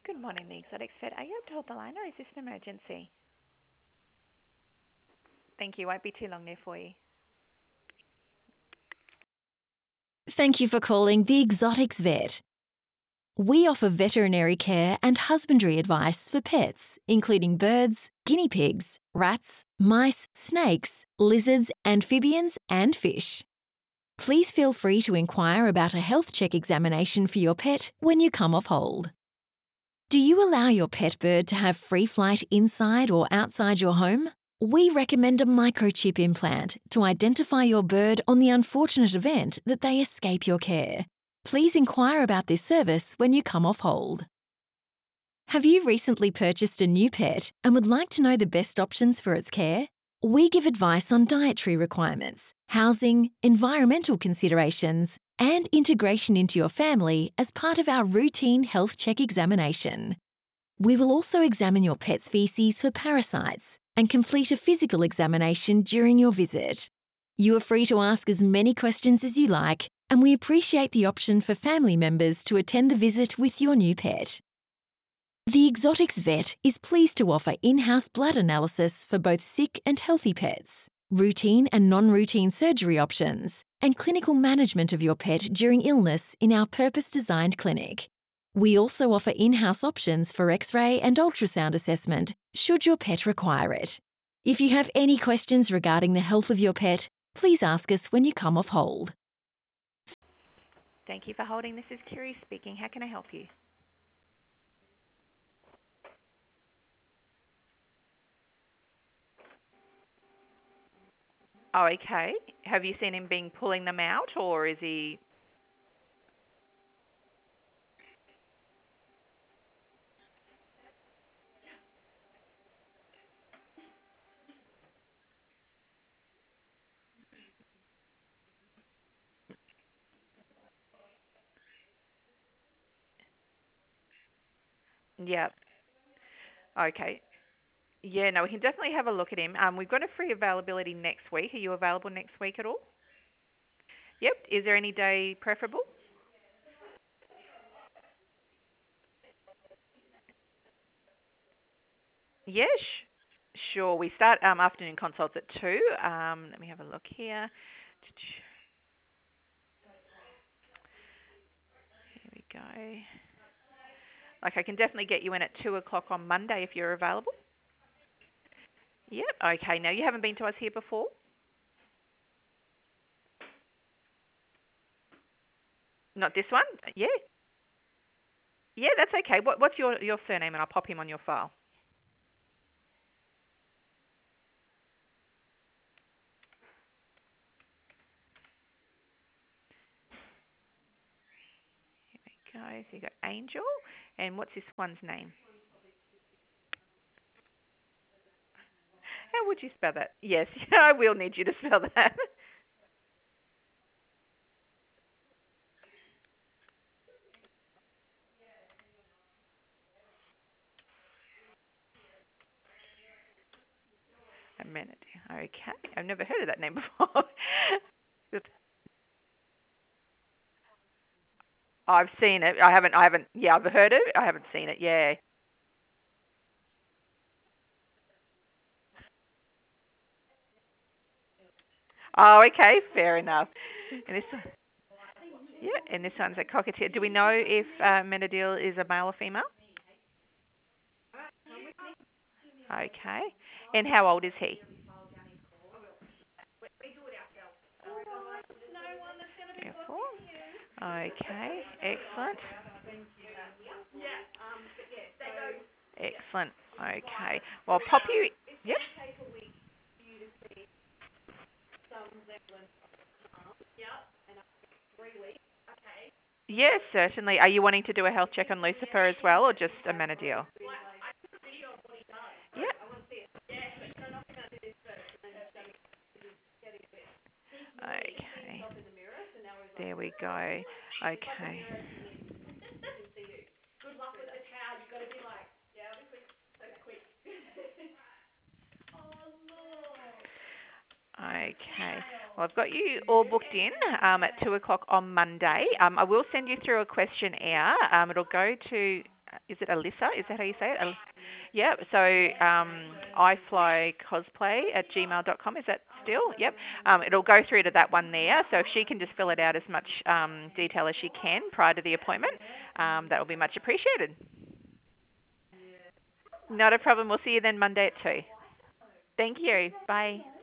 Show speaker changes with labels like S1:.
S1: Good morning, the Exotic Vet. Are you able to hold the line or is this an emergency? Thank you. Won't be too long there for you.
S2: Thank you for calling the Exotics Vet. We offer veterinary care and husbandry advice for pets, including birds, guinea pigs, rats, mice, snakes, lizards, amphibians, and fish. Please feel free to inquire about a health check examination for your pet when you come off hold. Do you allow your pet bird to have free flight inside or outside your home? We recommend a microchip implant to identify your bird on the unfortunate event that they escape your care. Please inquire about this service when you come off hold. Have you recently purchased a new pet and would like to know the best options for its care? We give advice on dietary requirements, housing, environmental considerations, and integration into your family as part of our routine health check examination. We will also examine your pet's feces for parasites and complete a physical examination during your visit. You are free to ask as many questions as you like, and we appreciate the option for family members to attend the visit with your new pet. The Exotics Vet is pleased to offer in-house blood analysis for both sick and healthy pets, routine and non-routine surgery options, and clinical management of your pet during illness in our purpose-designed clinic. We also offer in-house options for X-ray and ultrasound assessment should your pet require it. If you have any questions regarding the health of your pet, please ask us when you come off hold.
S1: Thank you for holding. This is Kiri speaking. How can I help you? Oh, okay. Have you seen him being pulling them out, or is he? Yeah. Okay. Yeah. No, we can definitely have a look at him. We've got a free availability next week. Are you available next week at all? Yep. Is there any day preferable? Yes. Sure. We start afternoon consults at 2. Let me have a look here. Here we go. Like I can definitely get you in at 2 o'clock on Monday if you're available. Yep. Okay. Now you haven't been to us here before. Not this one. Yeah. Yeah, that's okay. What's your surname, and I'll pop him on your file. Here we go. So you got Angel, and what's this one's name? How would you spell that? Yes, I will need you to spell that. A minute. Okay. I've never heard of that name before. Good. I've seen it. I haven't. Yeah, I've heard it. I haven't seen it. Yeah. Oh, okay. Fair enough. And this, yeah, and this one's a cockatiel. Do we know if Menadil is a male or female? Okay. And how old is he? Beautiful. Okay. Excellent. Excellent. Okay. Well, I'll pop you. Yep. Yes, certainly. Are you wanting to do a health check on Lucifer as well, or just a Menadil? Yep. Okay. There we go. Okay. Okay. Well, I've got you all booked in at 2 o'clock on Monday. I will send you through a questionnaire. It'll go to is it Alyssa? Is that how you say it? Yeah, so iflycosplay@gmail.com, is that still? Yep. It'll go through to that one there. So if she can just fill it out as much detail as she can prior to the appointment, that will be much appreciated. Not a problem. We'll see you then Monday at 2. Thank you. Bye.